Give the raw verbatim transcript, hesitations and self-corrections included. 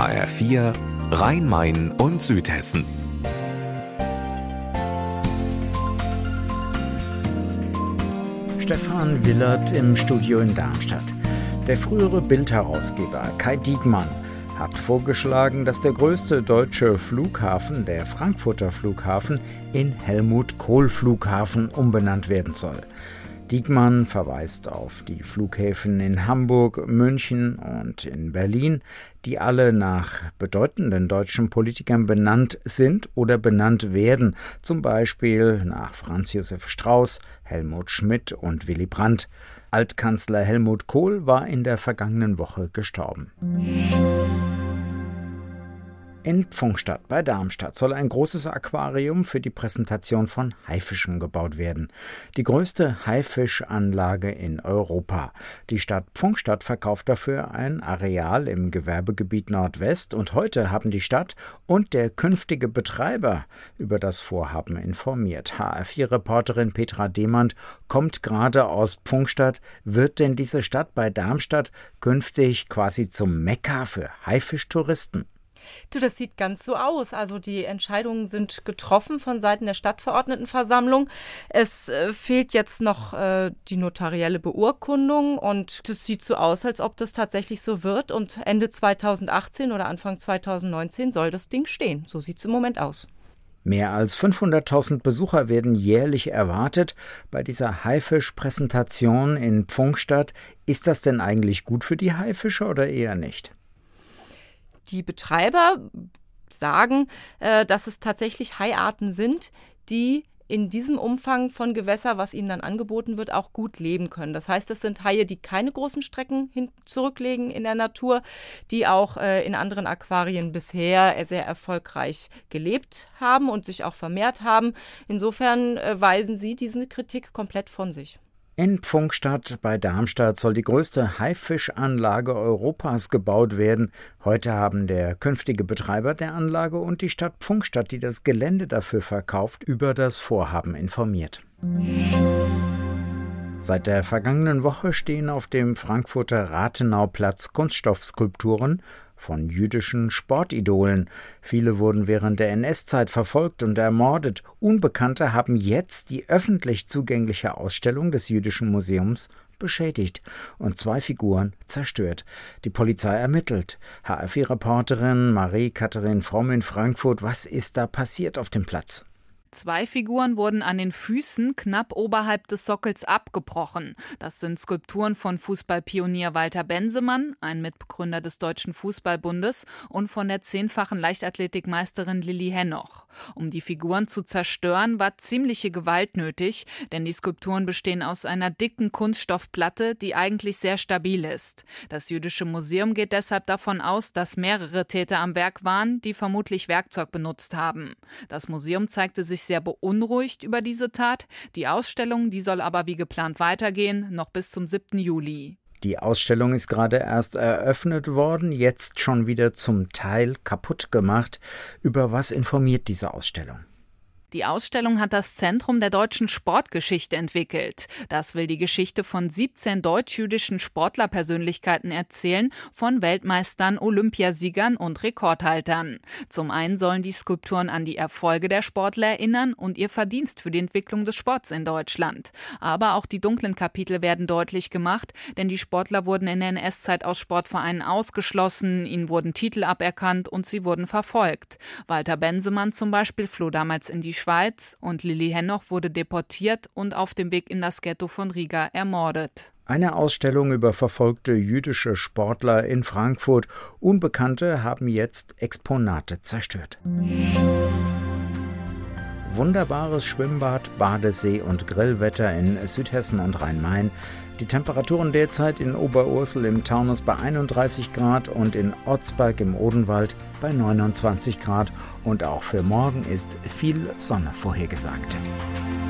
H R vier Rhein-Main und Südhessen. Stefan Willert im Studio in Darmstadt. Der frühere Bild-Herausgeber Kai Diekmann hat vorgeschlagen, dass der größte deutsche Flughafen, der Frankfurter Flughafen, in Helmut-Kohl-Flughafen umbenannt werden soll. Diekmann verweist auf die Flughäfen in Hamburg, München und in Berlin, die alle nach bedeutenden deutschen Politikern benannt sind oder benannt werden, zum Beispiel nach Franz Josef Strauß, Helmut Schmidt und Willy Brandt. Altkanzler Helmut Kohl war in der vergangenen Woche gestorben. In Pfungstadt bei Darmstadt soll ein großes Aquarium für die Präsentation von Haifischen gebaut werden. Die größte Haifischanlage in Europa. Die Stadt Pfungstadt verkauft dafür ein Areal im Gewerbegebiet Nordwest und heute haben die Stadt und der künftige Betreiber über das Vorhaben informiert. H R vier Reporterin Petra Demand kommt gerade aus Pfungstadt. Wird denn diese Stadt bei Darmstadt künftig quasi zum Mekka für Haifischtouristen? Du, das sieht ganz so aus. Also die Entscheidungen sind getroffen von Seiten der Stadtverordnetenversammlung. Es äh, fehlt jetzt noch äh, die notarielle Beurkundung und es sieht so aus, als ob das tatsächlich so wird. Und Ende zweitausendachtzehn oder Anfang zweitausendneunzehn soll das Ding stehen. So sieht es im Moment aus. Mehr als fünfhunderttausend Besucher werden jährlich erwartet bei dieser Haifischpräsentation in Pfungstadt. Ist das denn eigentlich gut für die Haifische oder eher nicht? Die Betreiber sagen, äh, dass es tatsächlich Haiarten sind, die in diesem Umfang von Gewässer, was ihnen dann angeboten wird, auch gut leben können. Das heißt, es sind Haie, die keine großen Strecken hin zurücklegen in der Natur, die auch äh, in anderen Aquarien bisher sehr erfolgreich gelebt haben und sich auch vermehrt haben. Insofern äh, weisen sie diese Kritik komplett von sich. In Pfungstadt bei Darmstadt soll die größte Haifischanlage Europas gebaut werden. Heute haben der künftige Betreiber der Anlage und die Stadt Pfungstadt, die das Gelände dafür verkauft, über das Vorhaben informiert. Seit der vergangenen Woche stehen auf dem Frankfurter Rathenauplatz Kunststoffskulpturen von jüdischen Sportidolen. Viele wurden während der N S-Zeit verfolgt und ermordet. Unbekannte haben jetzt die öffentlich zugängliche Ausstellung des Jüdischen Museums beschädigt und zwei Figuren zerstört. Die Polizei ermittelt. H R vier Reporterin Marie-Katharin Fromm in Frankfurt. Was ist da passiert auf dem Platz? Zwei Figuren wurden an den Füßen knapp oberhalb des Sockels abgebrochen. Das sind Skulpturen von Fußballpionier Walter Bensemann, ein Mitbegründer des Deutschen Fußballbundes, und von der zehnfachen Leichtathletikmeisterin Lilli Henoch. Um die Figuren zu zerstören, war ziemliche Gewalt nötig, denn die Skulpturen bestehen aus einer dicken Kunststoffplatte, die eigentlich sehr stabil ist. Das Jüdische Museum geht deshalb davon aus, dass mehrere Täter am Werk waren, die vermutlich Werkzeug benutzt haben. Das Museum zeigte sich sehr beunruhigt über diese Tat. Die Ausstellung, die soll aber wie geplant weitergehen, noch bis zum siebten Juli. Die Ausstellung ist gerade erst eröffnet worden, jetzt schon wieder zum Teil kaputt gemacht. Über was informiert diese Ausstellung? Die Ausstellung hat das Zentrum der deutschen Sportgeschichte entwickelt. Das will die Geschichte von siebzehn deutsch-jüdischen Sportlerpersönlichkeiten erzählen, von Weltmeistern, Olympiasiegern und Rekordhaltern. Zum einen sollen die Skulpturen an die Erfolge der Sportler erinnern und ihr Verdienst für die Entwicklung des Sports in Deutschland. Aber auch die dunklen Kapitel werden deutlich gemacht, denn die Sportler wurden in der N S-Zeit aus Sportvereinen ausgeschlossen, ihnen wurden Titel aberkannt und sie wurden verfolgt. Walter Bensemann zum Beispiel floh damals in die Schweiz und Lilli Henoch wurde deportiert und auf dem Weg in das Ghetto von Riga ermordet. Eine Ausstellung über verfolgte jüdische Sportler in Frankfurt. Unbekannte haben jetzt Exponate zerstört. Wunderbares Schwimmbad, Badesee und Grillwetter in Südhessen und Rhein-Main. Die Temperaturen derzeit in Oberursel im Taunus bei einunddreißig Grad und in Otzberg im Odenwald bei neunundzwanzig Grad. Und auch für morgen ist viel Sonne vorhergesagt.